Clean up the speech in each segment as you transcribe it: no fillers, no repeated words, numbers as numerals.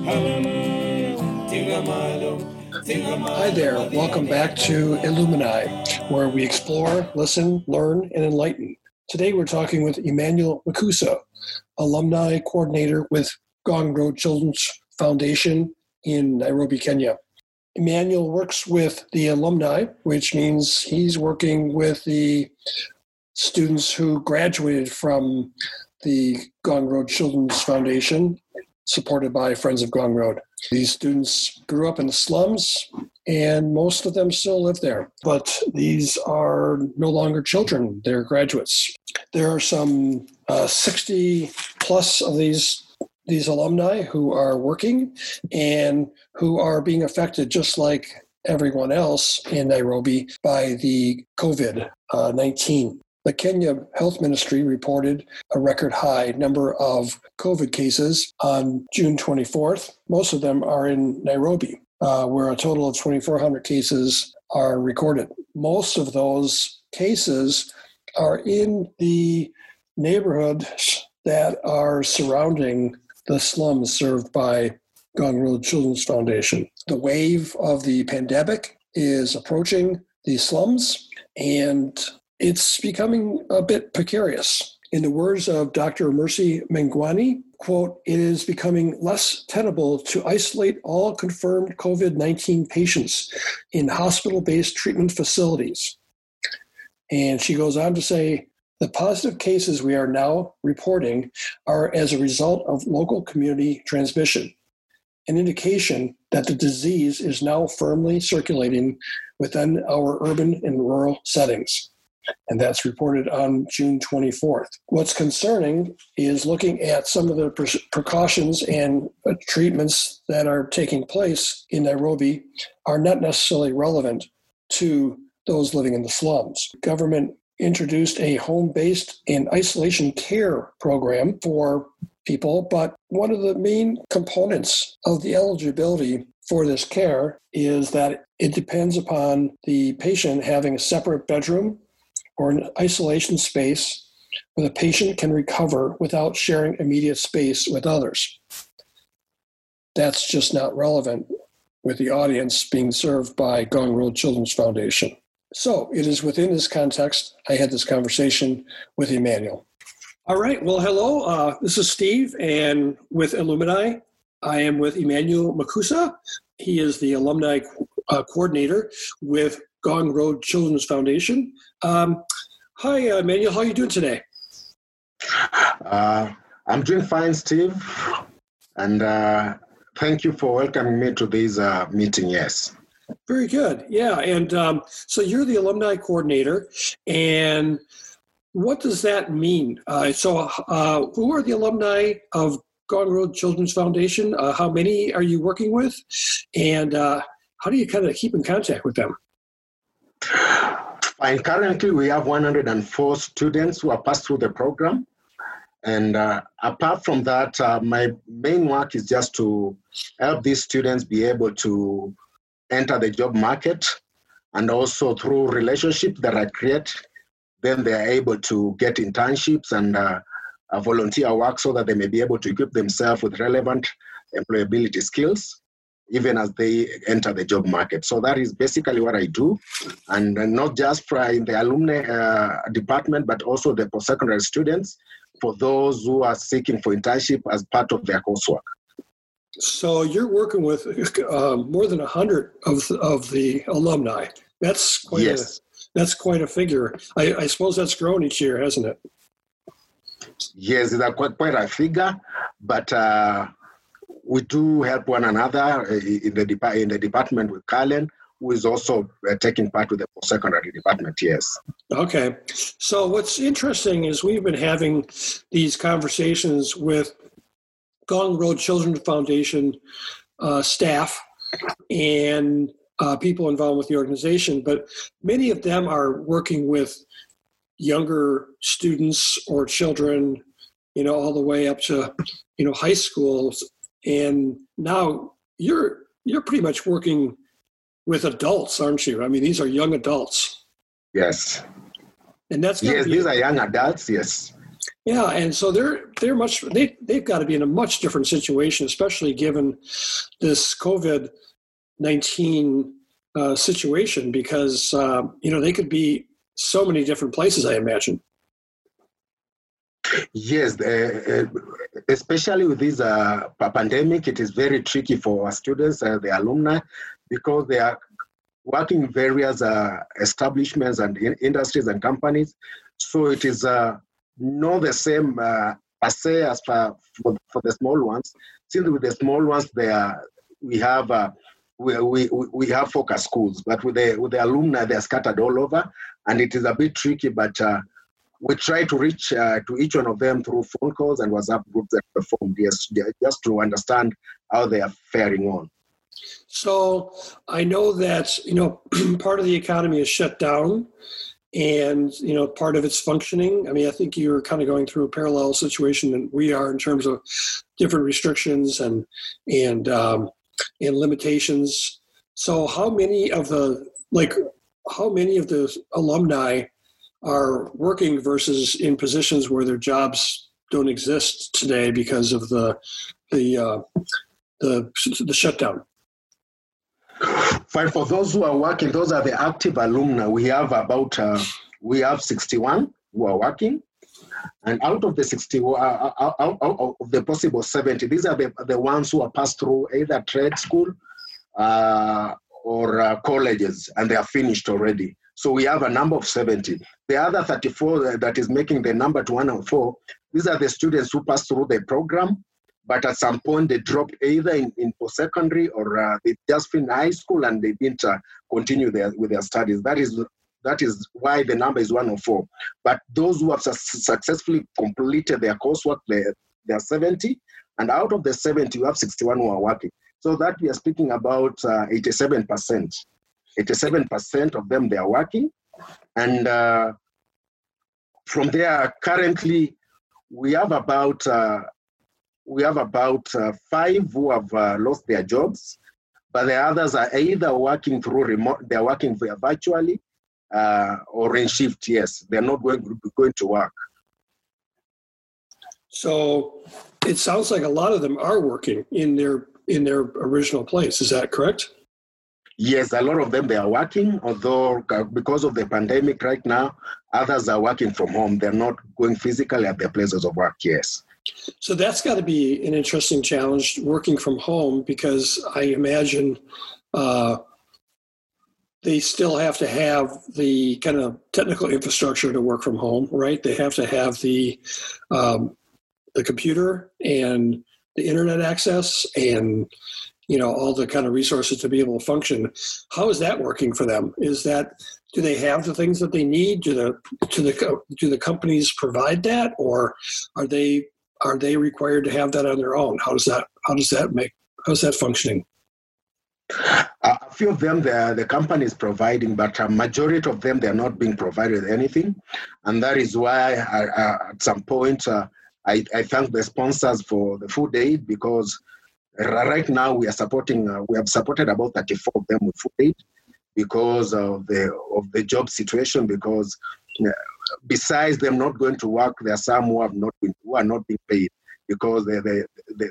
Hi there, welcome back to Illumini, where we explore, listen, learn, and enlighten. Today we're talking with Emmanuel Makusa, alumni coordinator with Ngong Road Children's Foundation in Nairobi, Kenya. Emmanuel works with the alumni, which means he's working with the students who graduated from the Ngong Road Children's Foundation, supported by Friends of Ngong Road. These students grew up in the slums, and most of them still live there. But these are no longer children, they're graduates. There are some 60 plus of these alumni who are working and who are being affected just like everyone else in Nairobi by the COVID-19. The Kenya Health Ministry reported a record high number of COVID cases on June 24th. Most of them are in Nairobi, where a total of 2,400 cases are recorded. Most of those cases are in the neighborhoods that are surrounding the slums served by Ngong Road Children's Foundation. The wave of the pandemic is approaching the slums, and it's becoming a bit precarious. In the words of Dr. Mercy Mengwani, quote, "It is becoming less tenable to isolate all confirmed COVID-19 patients in hospital-based treatment facilities." And she goes on to say, "The positive cases we are now reporting are as a result of local community transmission, an indication that the disease is now firmly circulating within our urban and rural settings." And that's reported on June 24th. What's concerning is looking at some of the precautions and treatments that are taking place in Nairobi are not necessarily relevant to those living in the slums. Government introduced a home-based and isolation care program for people, but one of the main components of the eligibility for this care is that it depends upon the patient having a separate bedroom or an isolation space where the patient can recover without sharing immediate space with others. That's just not relevant with the audience being served by Ngong Road Children's Foundation. So it is within this context I had this conversation with Emmanuel. All right, well, hello. This is Steve, and with Illumini, I am with Emmanuel Makusa. He is the alumni coordinator with Ngong Road Children's Foundation. Hi, Emmanuel. How are you doing today? I'm doing fine, Steve. And thank you for welcoming me to this meeting, yes. Very good. Yeah. And so you're the alumni coordinator. And what does that mean? So who are the alumni of Ngong Road Children's Foundation? How many are you working with? And how do you kind of keep in contact with them? Fine. Currently, we have 104 students who have passed through the program. And apart from that, my main work is just to help these students be able to enter the job market, and also through relationships that I create, then they are able to get internships and volunteer work so that they may be able to equip themselves with relevant employability skills, even as they enter the job market. So that is basically what I do, and not just in the alumni department, but also the post-secondary students, for those who are seeking for internship as part of their coursework. So you're working with more than 100 of the alumni. That's quite that's quite a figure. I suppose that's grown each year, hasn't it? Yes, it's quite a figure, but we do help one another in the department with Carlen, who is also taking part with the post-secondary department, yes. Okay. So what's interesting is we've been having these conversations with Ngong Road Children's Foundation staff and people involved with the organization, but many of them are working with younger students or children, all the way up to, high schools. And now you're pretty much working with adults, aren't you? I mean, these are young adults. Yes. And that's these are young adults, yes. Yeah, and so they've got to be in a much different situation, especially given this COVID-19 situation, because they could be so many different places, I imagine. Yes, especially with this pandemic, it is very tricky for our students, the alumni, because they are working in various establishments and industries and companies. So it is not the same per se as for the small ones. Since with the small ones, we have focus schools, but with the alumni, they are scattered all over, and it is a bit tricky. But we try to reach to each one of them through phone calls and WhatsApp groups that are formed, just to understand how they are faring on. So I know that, part of the economy is shut down and, part of it's functioning. I mean, I think you're kind of going through a parallel situation than we are in terms of different restrictions and limitations. So how many of the alumni are working versus in positions where their jobs don't exist today because of the shutdown? Fine. For those who are working, those are the active alumni. We have 61 who are working, and out of the 60, out of the possible 70, these are the ones who are passed through either trade school or colleges, and they are finished already. So we have a number of 70. The other 34 that is making the number to 104, these are the students who passed through the program, but at some point they dropped either in post-secondary or they just finished high school and they didn't continue with their studies. That is why the number is 104. But those who have successfully completed their coursework, they are 70. And out of the 70, you have 61 who are working. So that we are speaking about 87%. 87% of them, they are working. And from there, currently, we have about 5 who have lost their jobs, but the others are either working through remote, they're working virtually or in shift. Yes, they're not going to work. So it sounds like a lot of them are working in their original place. Is that correct? Yes, a lot of them, they are working, although because of the pandemic right now, others are working from home. They're not going physically at their places of work, yes. So that's got to be an interesting challenge, working from home, because I imagine they still have to have the kind of technical infrastructure to work from home, right? They have to have the computer and the internet access and all the kind of resources to be able to function. How is that working for them? Do they have the things that they need? Do the companies provide that, or are they required to have that on their own? How's that functioning? A few of them, the company is providing, but a majority of them, they're not being provided anything. And that is why at some point, I thank the sponsors for the food aid, because right now we have supported about 34 of them with food aid because of the job situation, because besides them not going to work, there are some who are not being paid, because either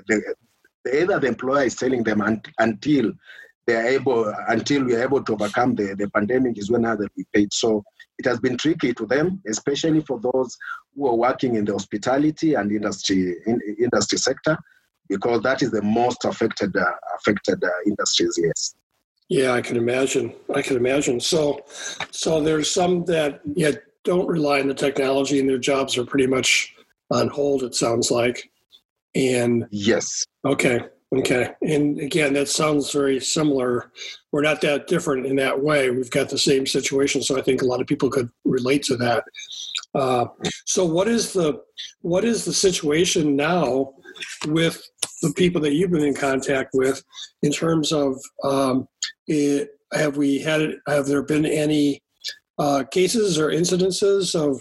the employer is telling them until we are able to overcome the pandemic is when they'll be paid. So it has been tricky to them, especially for those who are working in the hospitality and industry sector, because that is the most affected industries. Yes. Yeah, I can imagine. So there's some that don't rely on the technology, and their jobs are pretty much on hold, it sounds like. And yes. Okay. And again, that sounds very similar. We're not that different in that way. We've got the same situation, so I think a lot of people could relate to that. So what is the situation now with the people that you've been in contact with in terms of have there been any cases or incidences of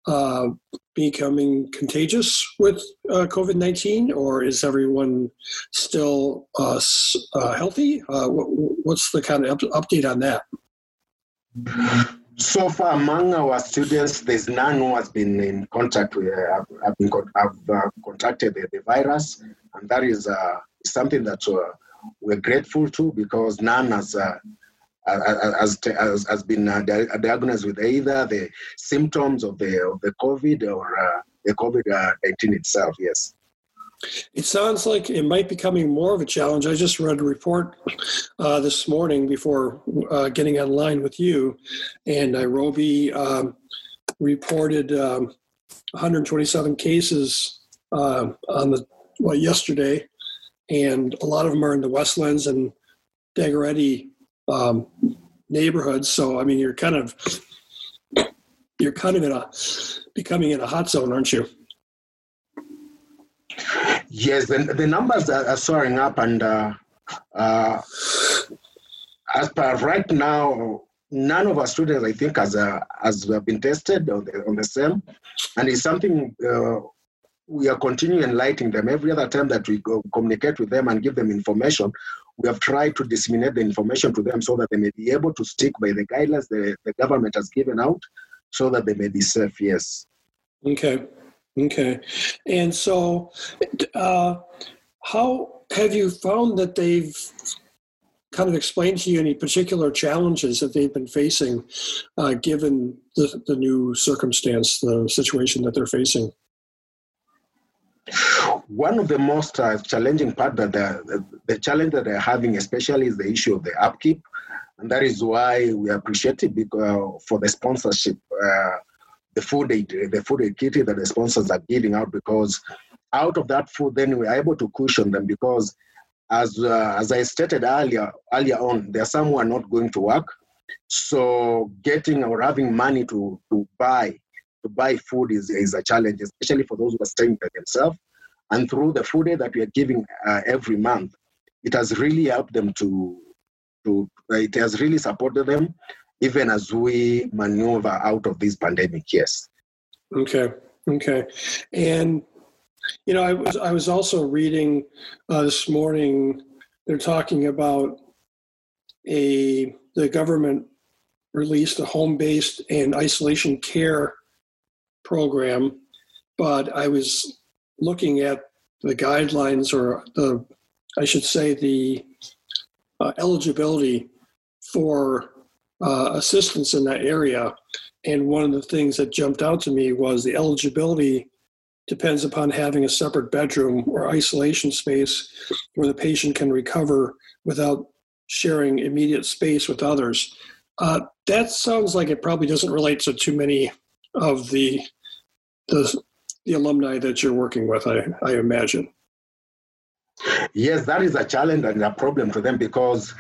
becoming contagious with COVID-19, or is everyone still healthy? What's the kind of update on that? So far, among our students, there's none who has been in contact with, contacted the virus, and that is something that we're grateful to, because none has been diagnosed with either the symptoms of the COVID or the COVID-19 itself. Yes. It sounds like it might be becoming more of a challenge. I just read a report this morning before getting online with you, and Nairobi reported 127 cases yesterday, and a lot of them are in the Westlands and Dagoretti neighborhoods. So I mean, you're kind of becoming in a hot zone, aren't you? Yes, the numbers are soaring up, and as per right now, none of our students, I think, has been tested on the same, and it's something we are continuing enlightening them. Every other time that we go communicate with them and give them information, we have tried to disseminate the information to them so that they may be able to stick by the guidelines the government has given out, so that they may be safe. Yes. Okay. And so how have you found that they've kind of explained to you any particular challenges that they've been facing given the new circumstance, the situation that they're facing? One of the most challenging part that the challenge that they're having especially is the issue of the upkeep. And that is why we appreciate it for the sponsorship, the food aid kit that the sponsors are giving out, because out of that food, then we are able to cushion them, because as I stated earlier on, there are some who are not going to work. So getting or having money to buy food is a challenge, especially for those who are staying by themselves. And through the food aid that we are giving every month, it has really helped them it has really supported them, even as we maneuver out of this pandemic. Yes. Okay. And, I was also reading this morning, they're talking about the government released a home-based and isolation care program, but I was looking at the guidelines, or the eligibility for assistance in that area. And one of the things that jumped out to me was the eligibility depends upon having a separate bedroom or isolation space where the patient can recover without sharing immediate space with others. That sounds like it probably doesn't relate to too many of the alumni that you're working with, I imagine. Yes, that is a challenge and a problem to them, because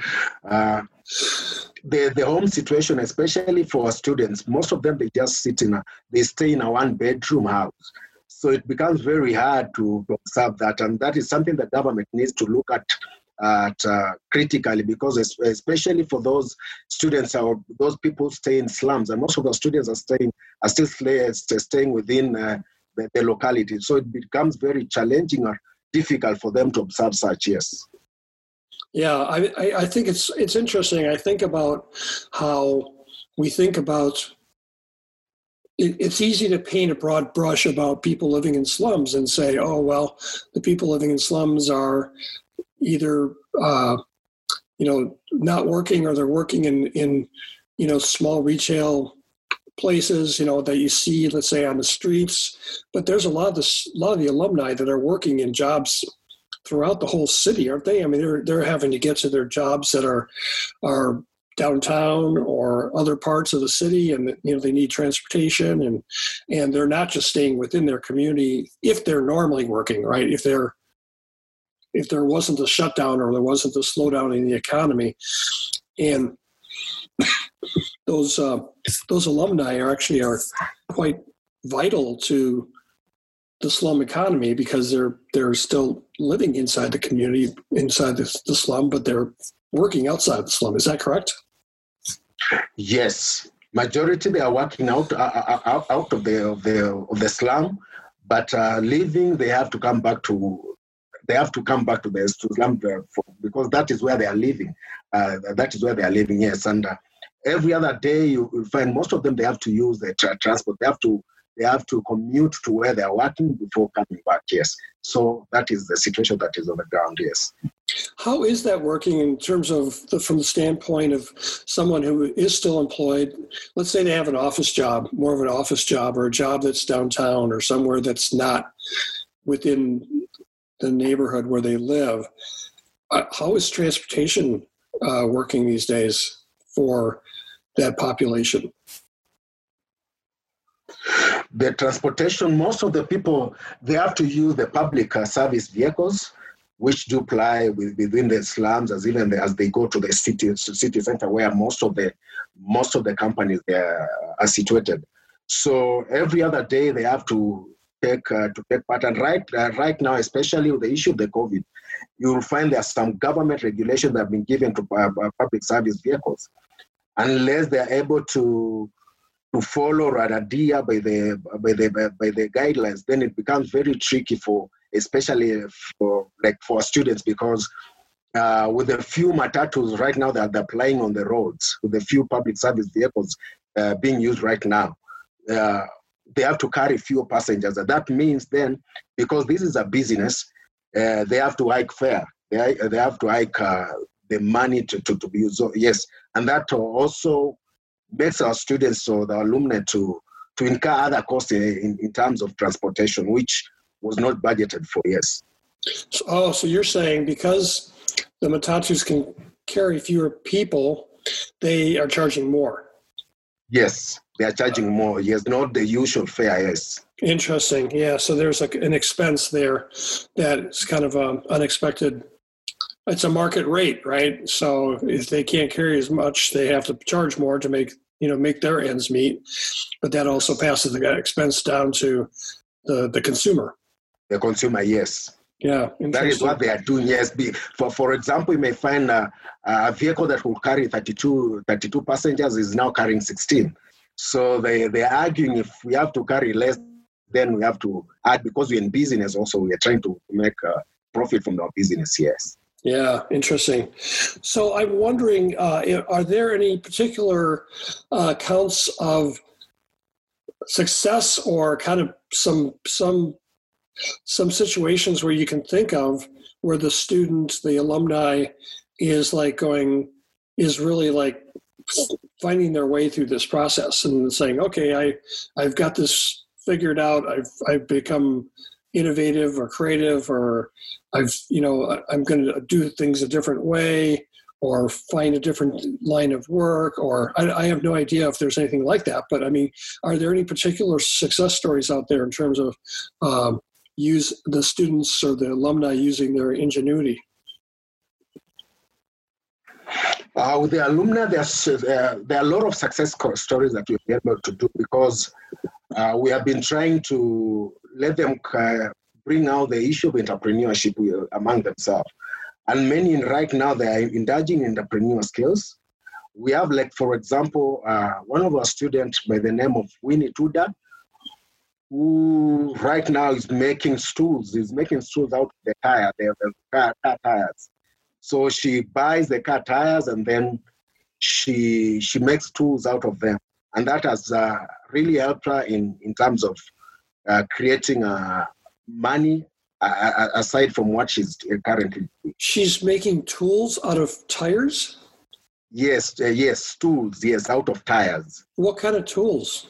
the home situation, especially for students, most of them, they just they stay in a one-bedroom house. So it becomes very hard to observe that. And that is something that government needs to look at critically, because especially for those students or those people stay in slums, and most of the students are still staying within the locality. So it becomes very challenging or difficult for them to observe such. Yes. Yeah, I think it's interesting. I think about how we think about it's easy to paint a broad brush about people living in slums and say, oh, well, the people living in slums are either, not working, or they're working in small retail places, that you see, let's say, on the streets. But there's a lot of the alumni that are working in jobs throughout the whole city, aren't they? I mean, they're having to get to their jobs that are downtown or other parts of the city, and they need transportation, and they're not just staying within their community if they're normally working, right? If there wasn't a shutdown or there wasn't a slowdown in the economy, and those alumni are quite vital to the slum economy, because they're still living inside the community, inside the slum, but they're working outside the slum. Is that correct? Yes, majority they are working out of the slum, but leaving they have to come back to the slum because that is where they are living. Yes, and every other day you will find most of them, they have to use the transport. They have to commute to where they're working before coming back. Yes. So that is the situation that is on the ground. Yes. How is that working in terms of from the standpoint of someone who is still employed? Let's say they have an office job, more of an office job, or a job that's downtown or somewhere that's not within the neighborhood where they live. How is transportation working these days for that population? The transportation, most of the people, they have to use the public service vehicles, which do ply within the slums as they go to the city center where most of the companies there are situated. So every other day they have to take part. And right now, especially with the issue of the COVID, you will find there's some government regulations that have been given to public service vehicles, unless they are able to follow or adhere by the guidelines. Then it becomes very tricky especially for students, because with the few matatus right now that they're plying on the roads, with the few public service vehicles being used right now, they have to carry fewer passengers. And that means then, because this is a business, they have to hike fare. They have to hike the money to be used. So, yes, and that also makes our students or the alumni to incur other costs in terms of transportation, which was not budgeted for. Yes. So you're saying because the matatus can carry fewer people, they are charging more? Yes, they are charging more. Yes, not the usual fare. Yes. Interesting. Yeah. So there's an expense there that's kind of unexpected. It's a market rate, right? So if they can't carry as much, they have to charge more to make their ends meet. But that also passes the expense down to the consumer. The consumer, yes. Yeah, that is what they are doing. Yes, for example, you may find a vehicle that will carry 32 passengers is now carrying 16. So they're arguing, if we have to carry less, then we have to add, because we're in business also, we are trying to make a profit from our business. Yes. Yeah, interesting. So I'm wondering, are there any particular counts of success or kind of some situations where you can think of where the student, the alumni, is really like finding their way through this process and saying, okay, I've got this figured out. I've become innovative or creative, or I'm going to do things a different way, or find a different line of work, or I have no idea if there's anything like that. But I mean, are there any particular success stories out there in terms of use the students or the alumni using their ingenuity? With the alumni, there are a lot of success stories that we've been able to do, because we have been trying to let them bring out the issue of entrepreneurship among themselves. And many right now, they are indulging in entrepreneurial skills. We have, for example, one of our students by the name of Winnie Tuda, who right now is making stools. He's making stools out of the tire, the car tires. So she buys the car tires and then she makes tools out of them. And that has really helped her in terms of creating money aside from what she's currently doing. She's making tools out of tires? Yes, tools, yes, out of tires. What kind of tools?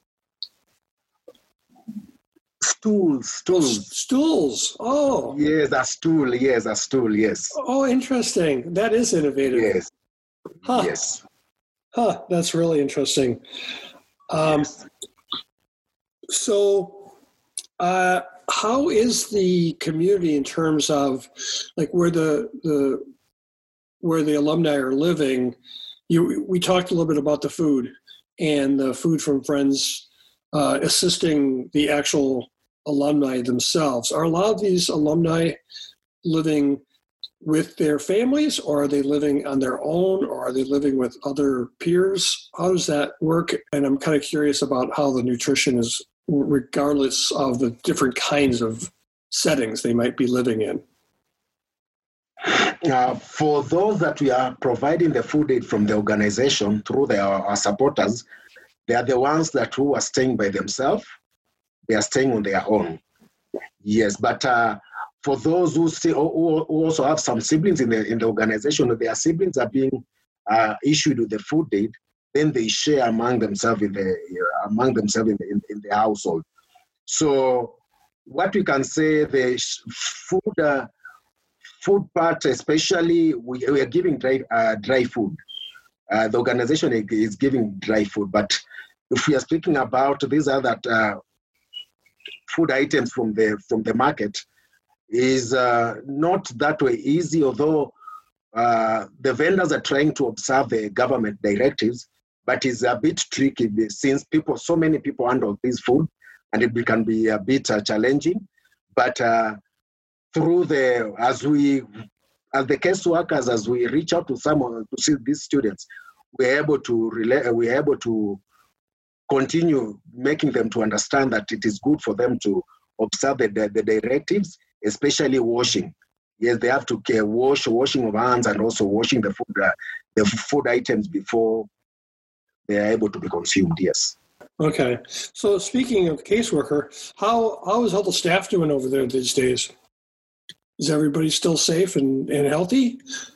Stools. Oh. Yes, a stool, yes. Oh, interesting. That is innovative. Yes. Huh. Yes. Huh, that's really interesting. Yes. So, how is the community in terms of where the alumni are living? We talked a little bit about the food and the food from friends assisting the actual alumni themselves. Are a lot of these alumni living with their families, or are they living on their own, or are they living with other peers? How does that work? And I'm kind of curious about how the nutrition is, regardless of the different kinds of settings they might be living in. For those that we are providing the food aid from the organization through our supporters, they are the ones that who are staying by themselves. They are staying on their own. Yes, but for those who also have some siblings in the organization, their siblings are being issued with the food aid, then they share among themselves in the household. So what we can say, the food part, especially, we are giving dry food. The organization is giving dry food, but if we are speaking about these other food items from the market, is not that way easy, although the vendors are trying to observe the government directives, but it's a bit tricky since so many people handle this food, and it can be a bit challenging. But through as the caseworkers, as we reach out to someone to see these students, we're able to continue making them to understand that it is good for them to observe the directives, especially washing. Yes, they have to washing of hands and also washing the food items before they are able to be consumed. Yes. Okay. So speaking of caseworker, how is all the staff doing over there these days? Is everybody still safe and healthy?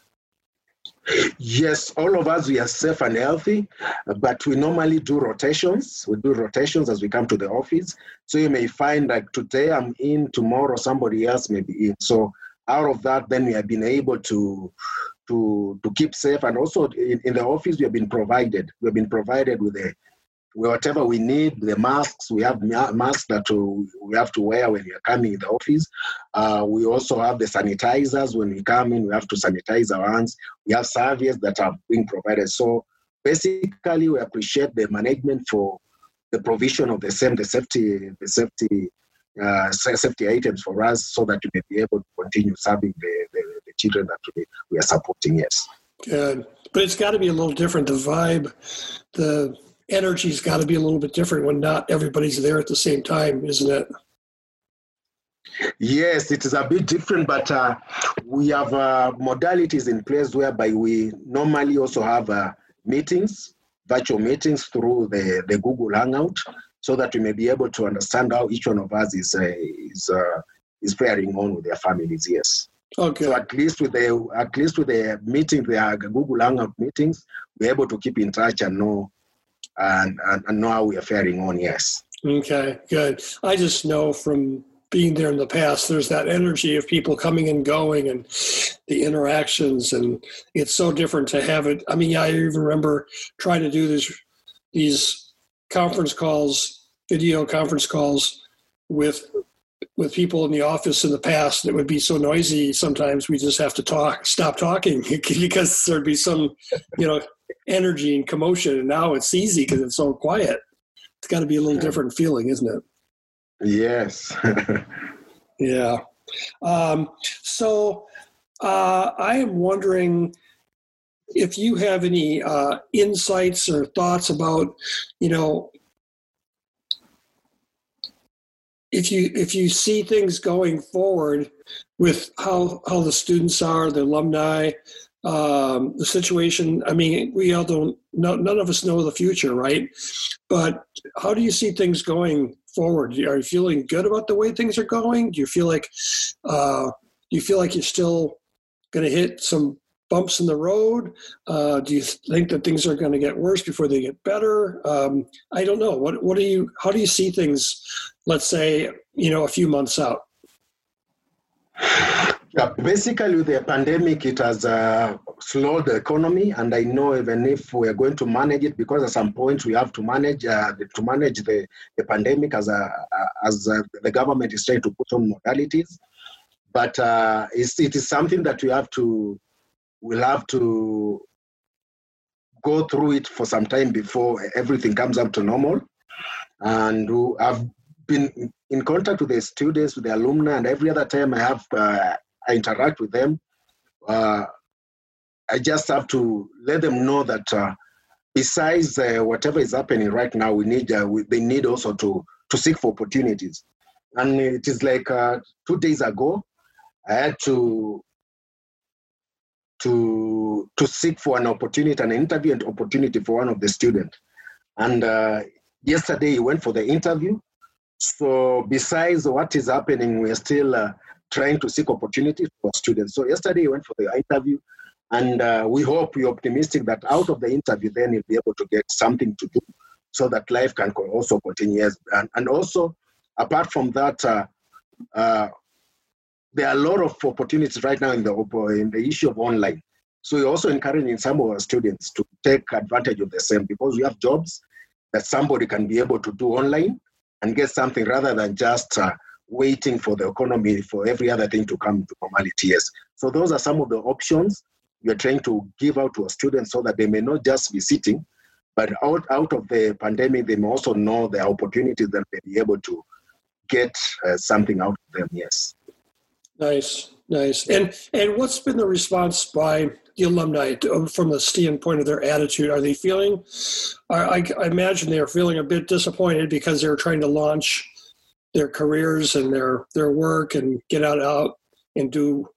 Yes, all of us, we are safe and healthy, but we normally do rotations. We do rotations as we come to the office. So you may find like today I'm in, tomorrow somebody else may be in. So out of that, then we have been able to keep safe. And also in the office, we have been provided with whatever we need, the masks. We have masks that we have to wear when you're coming in the office. We also have the sanitizers. When we come in, we have to sanitize our hands. We have surveys that are being provided. So basically, we appreciate the management for the provision of the safety items for us, so that we may be able to continue serving the children that we are supporting. Yes. Good. But it's got to be a little different. The vibe, the energy's got to be a little bit different when not everybody's there at the same time, isn't it? Yes, it is a bit different, but we have modalities in place whereby we normally also have virtual meetings through the Google Hangout, so that we may be able to understand how each one of us is faring on with their families. Yes. Okay. So at least with the meeting, the Google Hangout meetings, we're able to keep in touch and know know how we are faring on. Yes. Okay, good. I just know from being there in the past, there's that energy of people coming and going and the interactions, and it's so different to have it. I mean, I even remember trying to do these conference calls, video conference calls with people in the office in the past. It would be so noisy. Sometimes we just have to stop talking because there'd be some, energy and commotion. And now it's easy because it's so quiet. It's got to be a little different feeling, isn't it? Yes. Yeah. So I am wondering if you have any insights or thoughts about, if you see things going forward with how the students are, the alumni, the situation. I mean, we all none of us know the future, right? But how do you see things going forward? Are you feeling good about the way things are going? Do you feel like you're still going to hit some bumps in the road? Do you think that things are going to get worse before they get better? I don't know. How do you see things, let's say, a few months out? Yeah, basically the pandemic, it has slowed the economy, and I know even if we are going to manage it, because at some point we have to manage the pandemic as the government is trying to put on modalities, but it is something that we'll have to go through it for some time before everything comes up to normal. And I've been in contact with the students, with the alumni, and every other time I interact with them, I just have to let them know that besides whatever is happening right now, they need also to seek for opportunities. And it is like 2 days ago, I had to to seek for an opportunity, an interview and opportunity for one of the students. And yesterday he went for the interview. So besides what is happening, we're still trying to seek opportunities for students. So yesterday he went for the interview, and we're optimistic that out of the interview, then he'll be able to get something to do so that life can also continue. And also, apart from that, there are a lot of opportunities right now in the issue of online. So we're also encouraging some of our students to take advantage of the same, because we have jobs that somebody can be able to do online and get something rather than just waiting for the economy, for every other thing to come to normality. Yes. So those are some of the options we are trying to give out to our students so that they may not just be sitting, but out of the pandemic, they may also know the opportunities that they'll be able to get something out of them. Yes. Nice. And what's been the response by the alumni from the standpoint of their attitude? Are they feeling, I imagine they're feeling a bit disappointed because they're trying to launch their careers and their work and get out and do,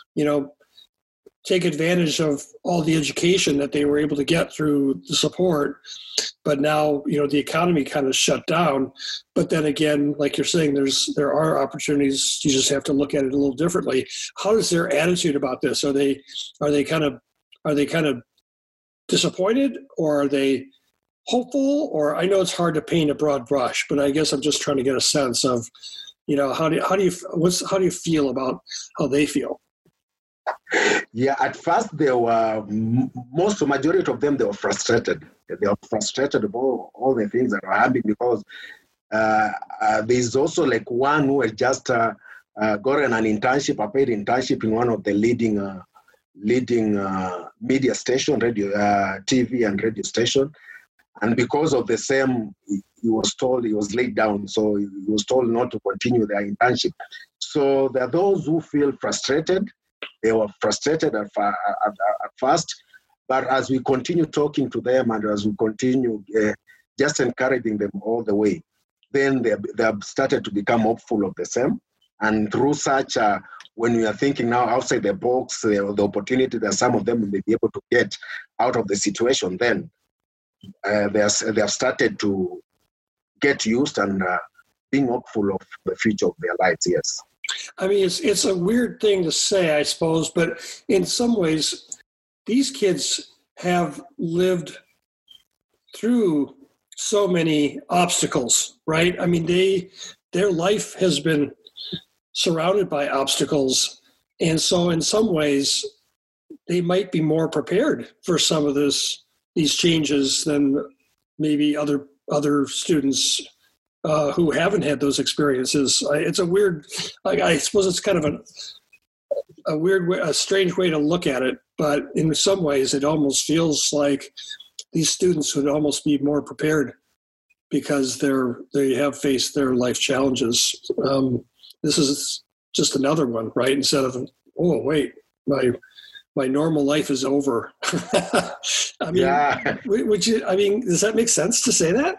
take advantage of all the education that they were able to get through the support. But now, the economy kind of shut down. But then again, like you're saying, there are opportunities. You just have to look at it a little differently. How is their attitude about this? Are they kind of disappointed, or are they hopeful? Or I know it's hard to paint a broad brush, but I guess I'm just trying to get a sense of, how do you feel about how they feel? Yeah, at first they were, majority of them, they were frustrated. They were frustrated about all the things that are happening, because there's also like one who had just gotten an internship, a paid internship in one of the leading media station, radio, TV and radio station. And because of the same, he was laid down. So he was told not to continue their internship. So there are those who feel frustrated. They were frustrated at first, but as we continue talking to them and as we continue just encouraging them all the way, then they have started to become hopeful of the same. And through such, when we are thinking now outside the box, the opportunity that some of them may be able to get out of the situation, then they have started to get used and being hopeful of the future of their lives. Yes. I mean, it's a weird thing to say, I suppose, but in some ways, these kids have lived through so many obstacles, right? I mean, their life has been surrounded by obstacles, and so in some ways, they might be more prepared for some of these changes than maybe other students who haven't had those experiences. It's a weird, I suppose it's kind of a strange way to look at it, but in some ways it almost feels like these students would almost be more prepared because they have faced their life challenges. This is just another one, right? Instead of, oh, wait, my normal life is over. I mean, yeah. Does that make sense to say that?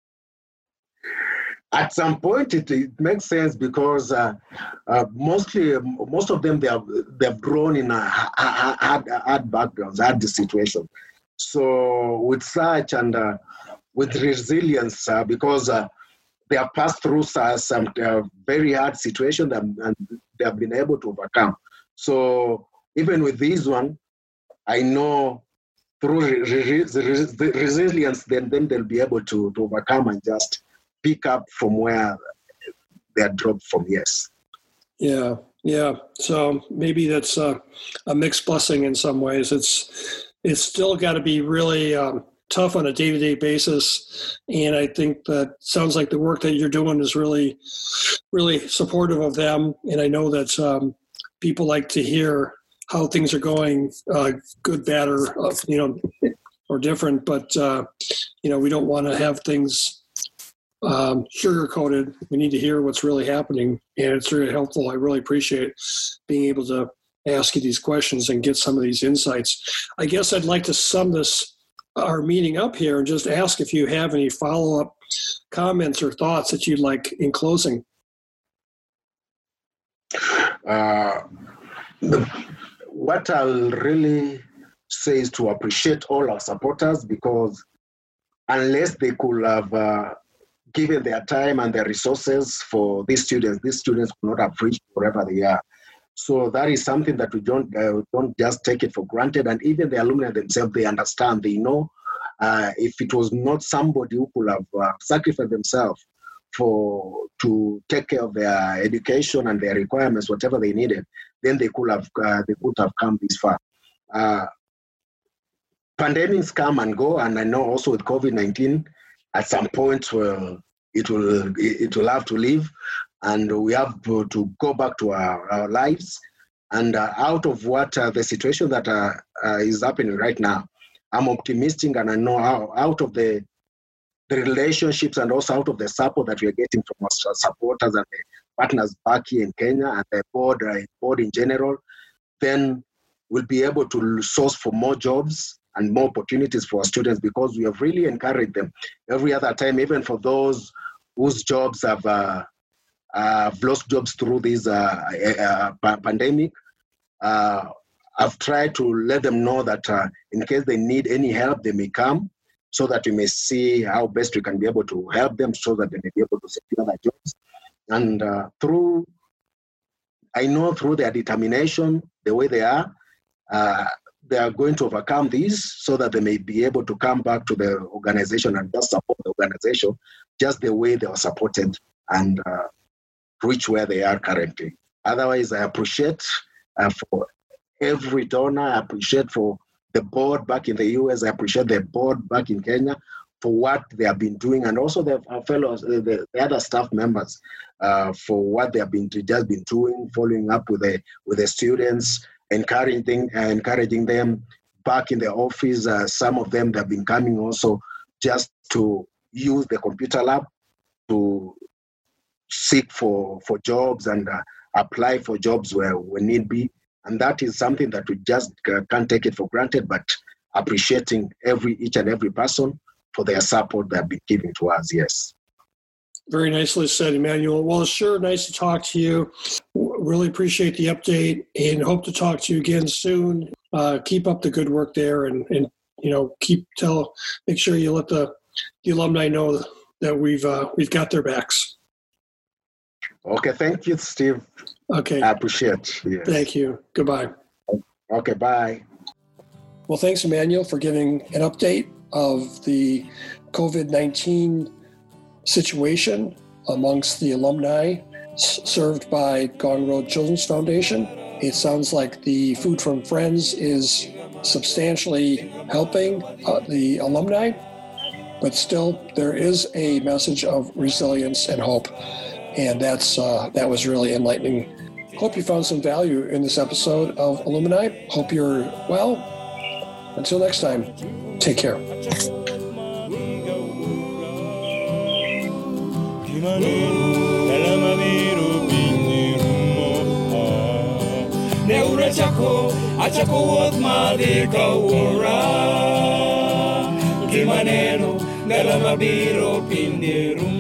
At some point, it makes sense, because most of them, they have grown in a hard backgrounds, hard situation. So with such and with resilience, because they have passed through some very hard situation and they have been able to overcome. So even with this one, I know through the resilience, then they'll be able to overcome and just pick up from where they are dropped from. Yes. Yeah. So maybe that's a mixed blessing in some ways. It's still got to be really tough on a day-to-day basis, and I think that sounds like the work that you're doing is really, really supportive of them. And I know that people like to hear how things are going, good, bad, or different. But we don't want to have things sugar-coated. We need to hear what's really happening, and it's really helpful. I really appreciate being able to ask you these questions and get some of these insights. I guess I'd like to sum our meeting up here and just ask if you have any follow-up comments or thoughts that you'd like in closing. what I'll really say is to appreciate all our supporters, because unless they could have given their time and their resources for these students could not have reached wherever they are. So that is something that we don't just take it for granted. And even the alumni themselves, they understand, they know if it was not somebody who could have sacrificed themselves to take care of their education and their requirements, whatever they needed, then they could have come this far. Pandemics come and go, and I know also with COVID-19, at some point it will have to leave, and we have to go back to our lives. And out of what the situation that is happening right now, I'm optimistic, and I know out of the relationships and also out of the support that we are getting from our supporters and the partners back here in Kenya and the board in general, then we'll be able to source for more jobs and more opportunities for our students, because we have really encouraged them every other time, even for those whose jobs have lost jobs through this pandemic. I've tried to let them know that in case they need any help, they may come, so that we may see how best we can be able to help them so that they may be able to secure their jobs. And I know through their determination, the way they are going to overcome this, so that they may be able to come back to the organization and just support the organization just the way they were supported and reach where they are currently. Otherwise, I appreciate for every donor. I appreciate for the board back in the US. I appreciate the board back in Kenya for what they have been doing, and also the fellows, the other staff members, for what they have been doing, following up with the students, encouraging them back in the office. Some of them have been coming also just to use the computer lab to seek for jobs and apply for jobs where need be. And that is something that we just can't take it for granted, but appreciating each and every person for their support they've been giving to us. Yes. Very nicely said, Emmanuel. Well, it's sure nice to talk to you. Really appreciate the update and hope to talk to you again soon. Keep up the good work there, and make sure you let the alumni know that we've got their backs. Okay, thank you, Steve. Okay. I appreciate it. Yes. Thank you. Goodbye. Okay, bye. Well, thanks, Emmanuel, for giving an update of the COVID-19 situation amongst the alumni served by Gong Road Children's Foundation. It sounds like the Food from Friends is substantially helping the alumni, but still there is a message of resilience and hope. And that was really enlightening. Hope you found some value in this episode of Illumini. Hope you're well. Until next time, take care. Kimaneno, dalam mabiro pindirum